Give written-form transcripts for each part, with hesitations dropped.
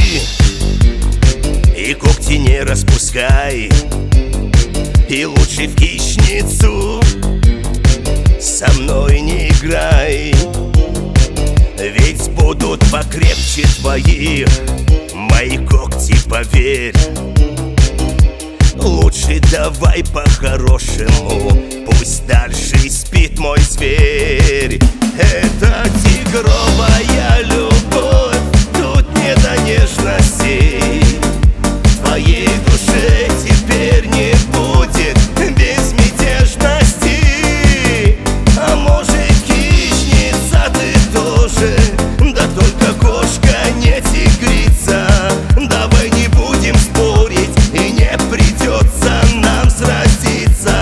и когти не распускай, и лучше в хищницу со мной не играй. Ведь будут покрепче твоих мои когти, поверь. Лучше давай по-хорошему, пусть дальше спит мой зверь. Это тигровая любовь, тут не до нежностей. В твоей душе теперь не будет безмятежности. А может, хищница ты тоже, да только кошка не тигрица. Давай не будем спорить, и не придется нам сразиться.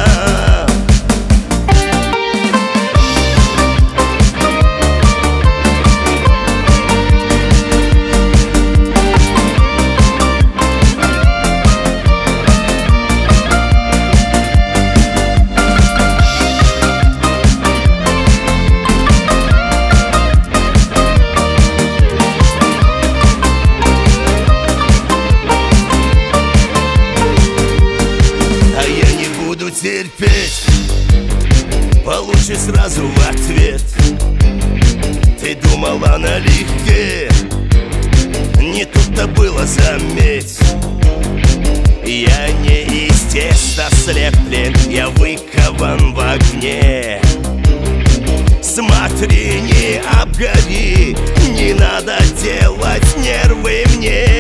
Терпеть, получи сразу в ответ. Ты думала налегке, не тут-то было, заметь. Я не из теста слеплен, я выкован в огне. Смотри, не обгори, не надо делать нервы мне.